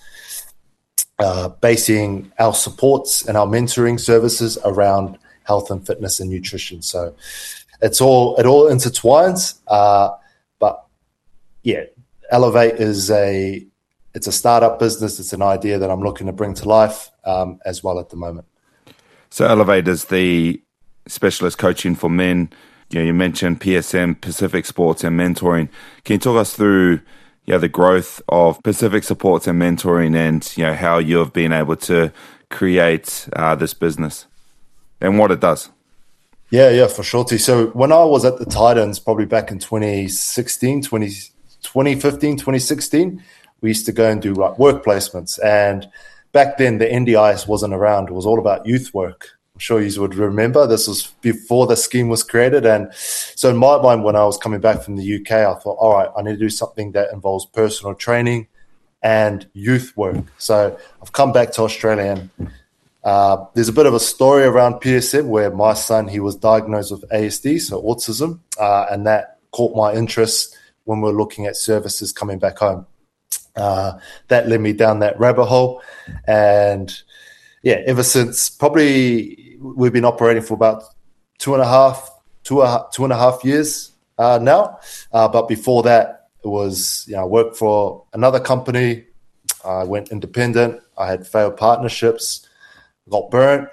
uh, basing our supports and our mentoring services around health and fitness and nutrition. So it's all, it all intertwines. Uh, but yeah, Elevate is a, it's a startup business. It's an idea that I'm looking to bring to life um, as well at the moment. So Elevate is the specialist coaching for men. You know, you mentioned P S M, Pacific Sports and Mentoring. Can you talk us through, you know, the growth of Pacific Sports and Mentoring and, you know, how you've been able to create uh, this business and what it does? Yeah, yeah, for sure. So when I was at the Titans, probably back in twenty sixteen, twenty, twenty fifteen, twenty sixteen, we used to go and do like work placements. And back then the N D I S wasn't around. It was all about youth work. I'm sure you would remember this was before the scheme was created. And so in my mind, when I was coming back from the U K, I thought, all right, I need to do something that involves personal training and youth work. So I've come back to Australia and uh, there's a bit of a story around P S M where my son, he was diagnosed with A S D, so autism, uh, and that caught my interest when we were looking at services coming back home. Uh, that led me down that rabbit hole. And yeah, ever since probably we've been operating for about two and a half, two, a, two and a half years uh, now. Uh, but before that, it was, you know, I worked for another company. I went independent. I had failed partnerships, got burnt.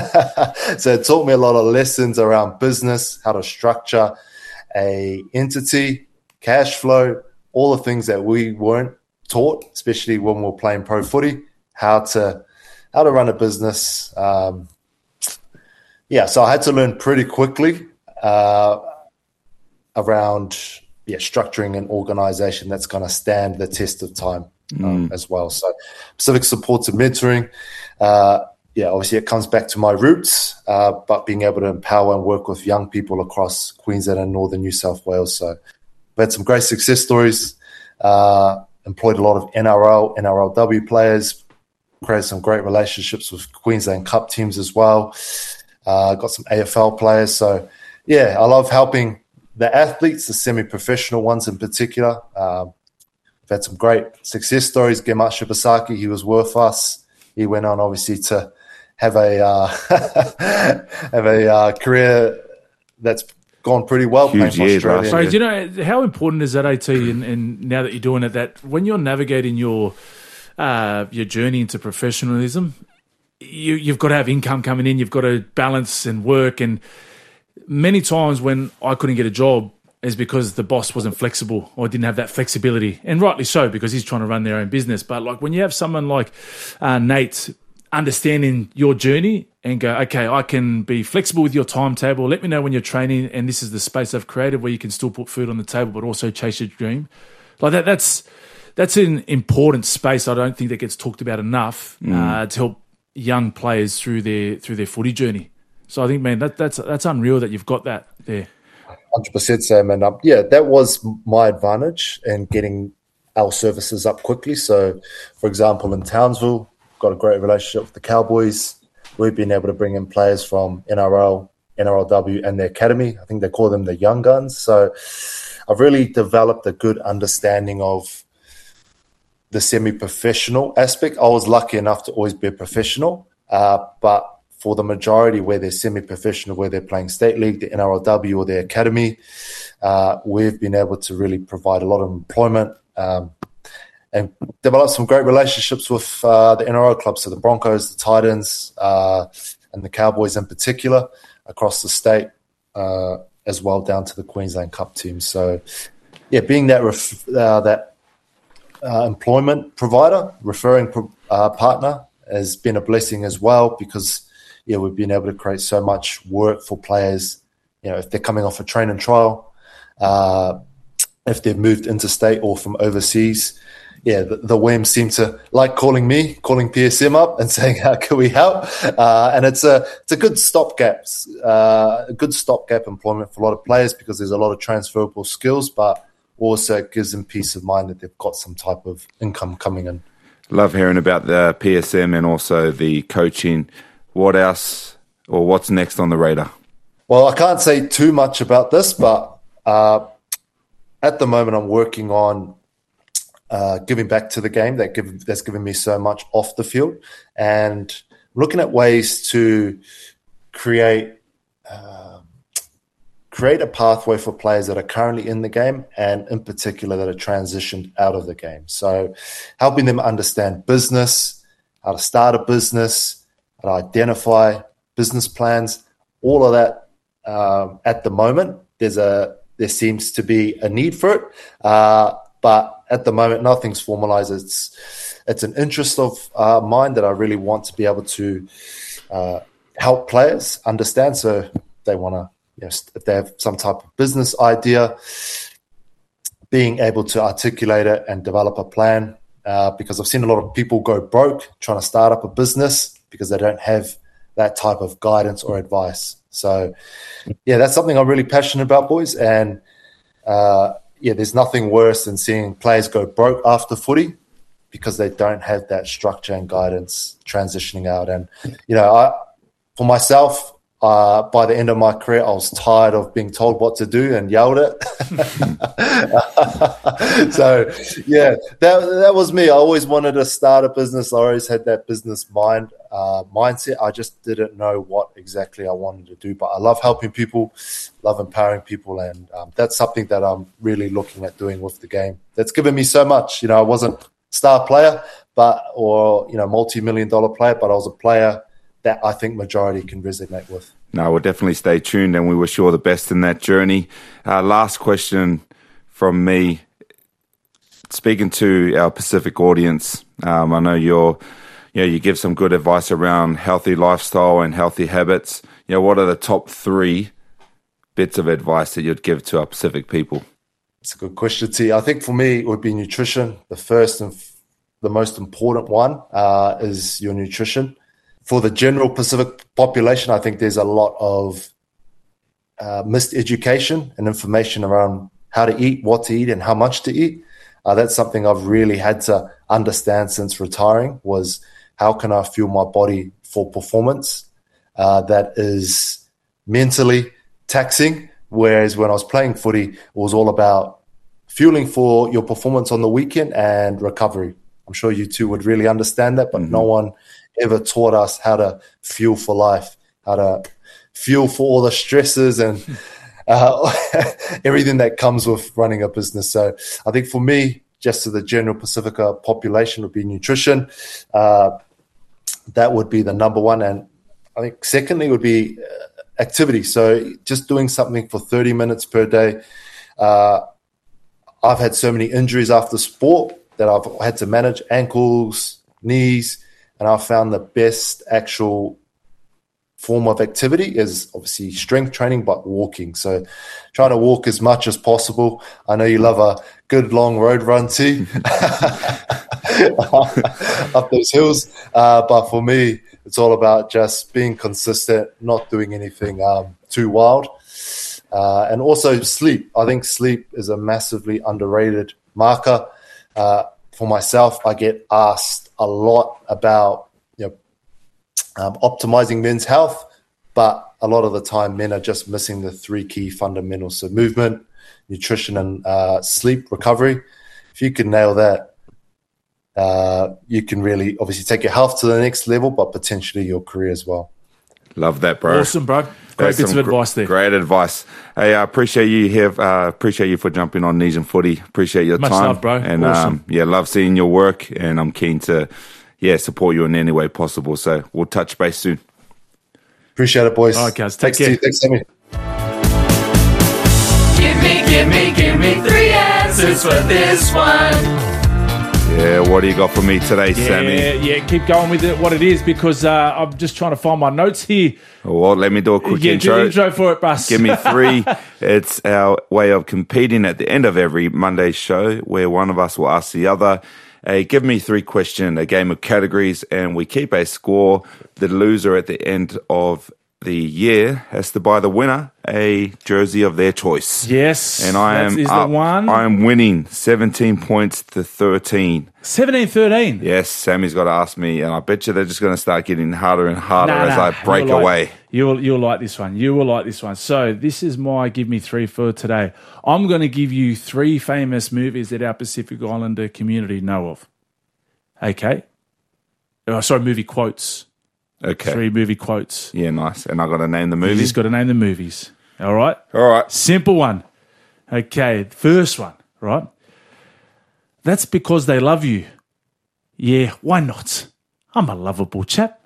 So it taught me a lot of lessons around business, how to structure a entity, cash flow, all the things that we weren't taught, especially when we were playing pro footy, how to how to run a business. Um, yeah, so I had to learn pretty quickly uh, around yeah structuring an organization that's going to stand the test of time um, mm. as well. So Pacific Supports and Mentoring, uh, yeah, obviously it comes back to my roots, uh, but being able to empower and work with young people across Queensland and northern New South Wales. So we've had some great success stories, uh, employed a lot of N R L, N R L W players, created some great relationships with Queensland Cup teams as well. Uh, got some A F L players. So, yeah, I love helping the athletes, the semi-professional ones in particular. Um, we've had some great success stories. Gemma Shibasaki, he was with us. He went on, obviously, to have a uh, have a uh, career that's gone pretty well. Huge years, right? So, do you know, how important is that, AT, and, and now that you're doing it, that when you're navigating your uh, your journey into professionalism, you, you've got to have income coming in, you've got to balance and work. And many times when I couldn't get a job, is because the boss wasn't flexible or didn't have that flexibility, and rightly so, because he's trying to run their own business. But like when you have someone like uh, Nate understanding your journey and go, okay, I can be flexible with your timetable. Let me know when you're training, and this is the space I've created where you can still put food on the table, but also chase your dream. Like that, that's that's an important space. I don't think that gets talked about enough mm. uh, to help young players through their through their footy journey. So I think, man, that that's that's unreal that you've got that there. one hundred percent, Sam. And um, yeah, that was my advantage in getting our services up quickly. So, for example, in Townsville, got a great relationship with the Cowboys. We've been able to bring in players from N R L, N R L W, and the academy. I think they call them the young guns. So I've really developed a good understanding of the semi-professional aspect. I was lucky enough to always be a professional, uh, but for the majority where they're semi-professional, where they're playing state league, the N R L W or the academy, uh, we've been able to really provide a lot of employment um, and develop some great relationships with uh, the N R L clubs, so the Broncos, the Titans, uh, and the Cowboys in particular across the state, uh, as well down to the Queensland Cup team. So, yeah, being that ref- uh, that uh, employment provider, referring pro- uh, partner has been a blessing as well, because yeah, we've been able to create so much work for players. You know, if they're coming off a train and trial, uh, if they've moved interstate or from overseas, yeah, the, the W E M seem to like calling me, calling P S M up and saying, "How can we help?" Uh, and it's a it's a good stopgap, uh, a good stopgap employment for a lot of players, because there's a lot of transferable skills, but also it gives them peace of mind that they've got some type of income coming in. Love hearing about the P S M and also the coaching. What else, or what's next on the radar? Well, I can't say too much about this, but uh, at the moment I'm working on uh, giving back to the game that give, that's given me so much off the field, and looking at ways to create uh, create a pathway for players that are currently in the game, and in particular that are transitioned out of the game. So helping them understand business, how to start a business, how to identify business plans, all of that. Um, at the moment, there's a there seems to be a need for it, uh, but at the moment, nothing's formalized. It's it's an interest of uh, mine that I really want to be able to uh, help players understand. So if they want to, you know, if they have some type of business idea, being able to articulate it and develop a plan. Uh, because I've seen a lot of people go broke trying to start up a business because they don't have that type of guidance or advice. So, yeah, that's something I'm really passionate about, boys. And, uh, yeah, there's nothing worse than seeing players go broke after footy because they don't have that structure and guidance transitioning out. And, you know, I, for myself, uh, by the end of my career, I was tired of being told what to do and yelled at. So, yeah, that that was me. I always wanted to start a business. I always had that business mind uh, mindset. I just didn't know what exactly I wanted to do. But I love helping people, love empowering people, and um, that's something that I'm really looking at doing with the game. That's given me so much. You know, I wasn't a star player, but or you know, multi-million dollar player, but I was a player that I think majority can resonate with. No, we'll definitely stay tuned, and we wish you all the best in that journey. Uh, last question from me. Speaking to our Pacific audience, um, I know you're, you know, you give some good advice around healthy lifestyle and healthy habits. You know, what are the top three bits of advice that you'd give to our Pacific people? It's a good question, T. I think for me, it would be nutrition. The first and f- the most important one uh, is your nutrition. For the general Pacific population, I think there's a lot of uh, missed education and information around how to eat, what to eat, and how much to eat. Uh, that's something I've really had to understand since retiring, was how can I fuel my body for performance uh, that is mentally taxing, whereas when I was playing footy, it was all about fueling for your performance on the weekend and recovery. I'm sure you two would really understand that, but mm-hmm. no one ever taught us how to fuel for life, how to fuel for all the stresses and uh, everything that comes with running a business. So I think for me, just to the general Pacifica population, would be nutrition. Uh, that would be the number one. And I think secondly would be activity. So just doing something for thirty minutes per day, Uh, I've had so many injuries after sport that I've had to manage ankles, knees, and I've found the best actual form of activity is obviously strength training, but walking. So trying to walk as much as possible. I know you love a good long road run too, up those hills. Uh, but for me, it's all about just being consistent, not doing anything um, too wild. Uh, and also sleep. I think sleep is a massively underrated marker. Uh, for myself, I get asked a lot about, you know, um, optimizing men's health, but a lot of the time men are just missing the three key fundamentals. So movement, nutrition, and uh, sleep recovery. If you can nail that, uh, you can really obviously take your health to the next level, but potentially your career as well. Love that, bro. Awesome, bro. Great That's bits of some advice there. Great advice. Hey, I appreciate you here. Uh, appreciate you for jumping on Nesian Footy. Appreciate your Much time. love, bro. And Awesome. um, yeah, love seeing your work, and I'm keen to yeah support you in any way possible. So we'll touch base soon. Appreciate it, boys. All right, guys. Thanks Take care. to you. Thanks, Sammy. Give me, give me, give me three answers for this one. Yeah, what do you got for me today, Yeah, Sammy? yeah, keep going with it, what it is, because uh, I'm just trying to find my notes here. Well, let me do a quick Yeah, do intro. the intro for it, Bus. Give me three. It's our way of competing at the end of every Monday show, where one of us will ask the other a give me three question, a game of categories, and we keep a score. The loser at the end of the year has to buy the winner a jersey of their choice. Yes, and I that am is the up, one. I am winning seventeen points to thirteen. seventeen thirteen. Yes, Sammy's got to ask me, and I bet you they're just going to start getting harder and harder Nah, as nah, I break you'll like- away. You'll you'll like this one. You will like this one. So this is my give me three for today. I'm going to give you three famous movies that our Pacific Islander community know of. Okay. Oh, sorry, movie quotes. Okay. Three movie quotes. Yeah, nice. And I got to name the You movie. just got to name the movies. All right. All right. Simple one. Okay. First one. Right. That's because they love you. Yeah. Why not? I'm a lovable chap.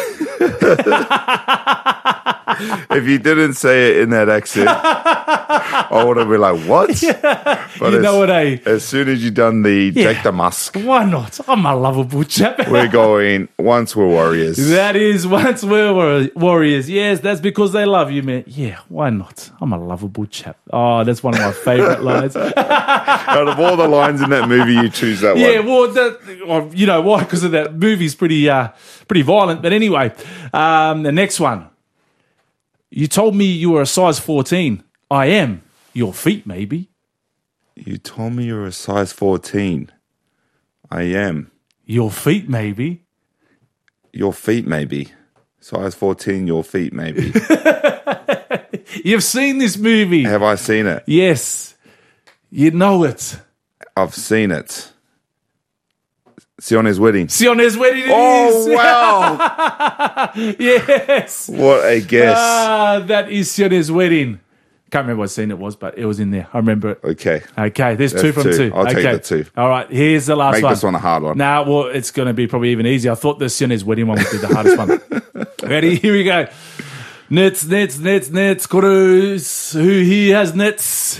If you didn't say it in that accent, I would have been like, what? Yeah. But You as, know what, eh? as soon as you done the Yeah. Jake the Musk, Why not? I'm a lovable chap. we're going, once we're warriors. That is once we're war- warriors. Yes, that's because they love you, man. Yeah, why not? I'm a lovable chap. Oh, that's one of my favourite lines. Out of all the lines in that movie, you choose that Yeah, one. well, that, well, you know why? Because of that movie's pretty, uh, pretty violent. But anyway, um, the next one. You told me you were a size fourteen. I am. Your feet, maybe. You told me you were a size fourteen. I am. Your feet, maybe. Your feet, maybe. Size fourteen, your feet, maybe. You've seen this movie. Have I seen it? Yes. You know it. I've seen it. Sione's Wedding. Sione's Wedding it Oh, is. wow. Yes. What a guess. Ah, that is Sione's Wedding. Can't remember what scene it was, but it was in there. I remember it. Okay. Okay, there's That's two from two. two. I'll take okay. the two. All right, here's the last Make one. this one a hard one. Nah, well, it's going to be probably even easier. I thought the Sione's Wedding one would be the hardest one. Ready? Here we go. Nets, nets, nets, nets, Kurus. Who he has nets?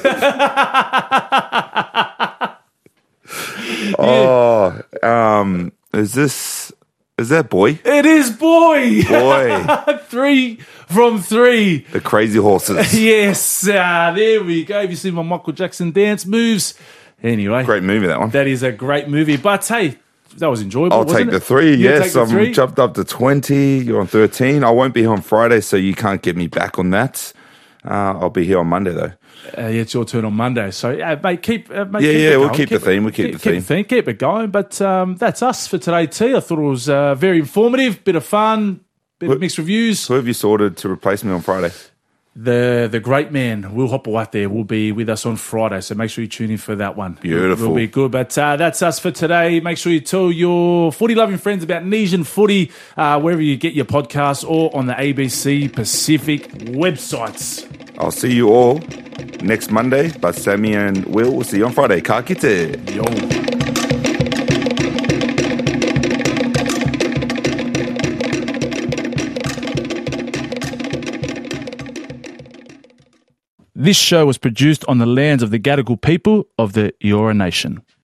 Oh, um, is this, is that boy? It is boy. Boy. Three from three. The Crazy Horses. Yes, uh, there we go. Have you seen my Michael Jackson dance moves? Anyway. Great movie, that one. That is a great movie. But hey, that was enjoyable. I'll wasn't take the it? three. You'll Yes, take the I'm three? jumped up to twenty. You're on thirteen. I won't be here on Friday, so you can't get me back on that. Uh, I'll be here on Monday, though. Uh, yeah, it's your turn on Monday. So, yeah, mate, keep, uh, mate, Yeah, keep yeah, it we'll going. keep the theme, we'll keep the theme. Keep, keep it going. But um, that's us for today, T. I thought it was uh, very informative, bit of fun, bit of mixed reviews. Who have you sorted to replace me on Friday? The the great man, Will Hopawat there, will be with us on Friday, so make sure you tune in for that one. Beautiful. Will be good. But uh, that's us for today. Make sure you tell your footy-loving friends about Nesian Footy, uh, wherever you get your podcasts or on the A B C Pacific websites. I'll see you all next Monday, but Sammy and Will will see you on Friday. Ka kite. Yo. This show was produced on the lands of the Gadigal people of the Eora Nation.